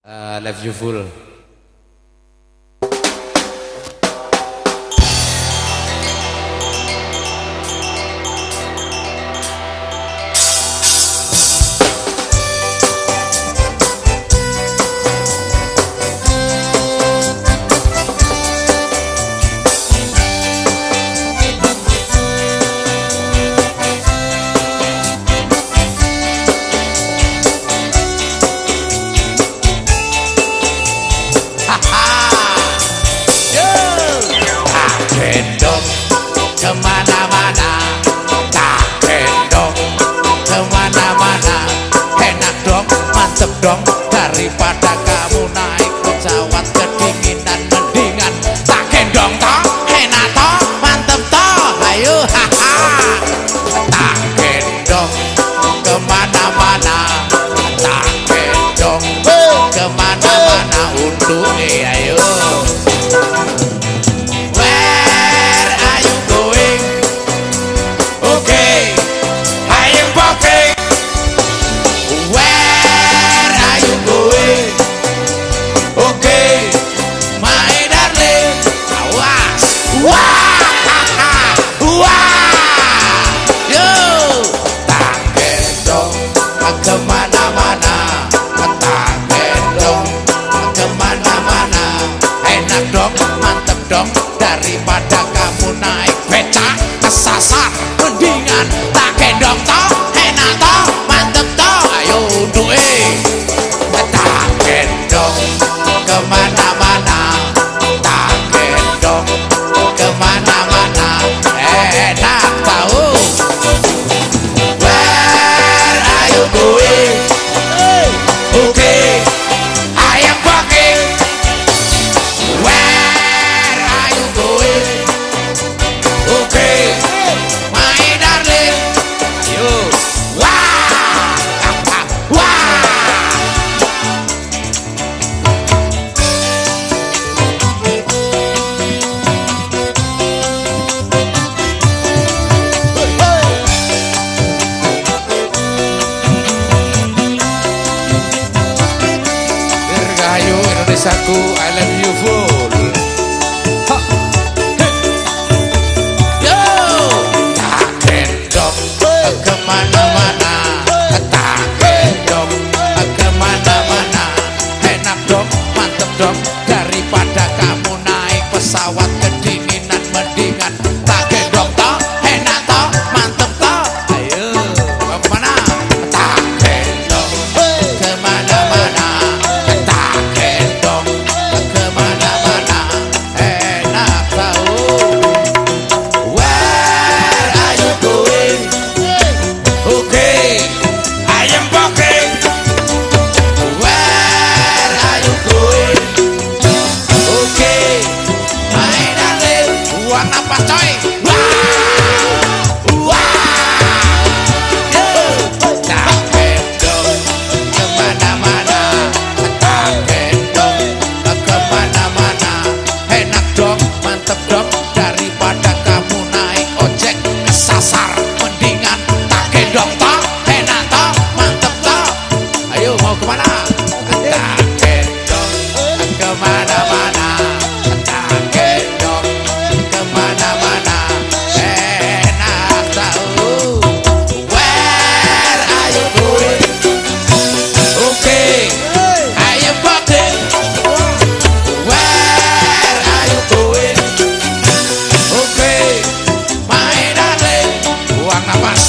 Love you full. Kemana-mana, tak gendong kemana-mana, enak dong, mantep dong, daripada kamu naik pesawat kedinginan, mendingan tak gendong toh, enak toh, mantep toh, ayo haha, tak gendong kemana-mana, tak gendong kemana-mana, untuk ayo. Kemana-mana, tak gendong kemana-mana, enak dong, mantep dong, daripada kamu naik becak kesasar, mendingan tak gendong toh, enak toh, mantep toh, ayo duwe, tak gendong kemana-mana, tak gendong kemana-mana, enak tahu. Okay, I am walking. Where are you going? Okay, my darling. You, wah, wah. Ayo Indonesiaku, I love you full. Ha. Yo, tak gendong kemana-mana, tak gendong kemana-mana, enak dong, mantep dong, daripada kamu naik pesawat kedinginan, mendingan tak gendong toh, enak toh, mantep toh, ayo kemana, tak gendong kemana-mana. Napas coy, tak gendong kemana-mana, tak gendong kemana-mana, enak dong, mantep dong, daripada kamu naik ojek kesasar, mendingan tak gendong toh, enak toh, mantep toh, ayo mau kemana? Tak gendong kemana-mana, tak gendong kemana-mana, enak tahu. Where are you going? Okay, I am walking. Where are you going? Okay, my darling. Buang napas.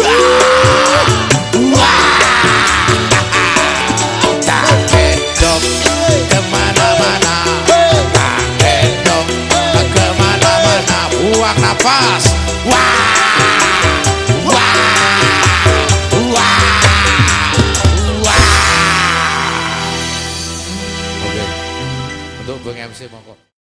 Tak gendong kemana-mana, tak gendong kemana-mana, buang napas. Wah, wah, wah, wah. Oke, untuk Bang MC monggo.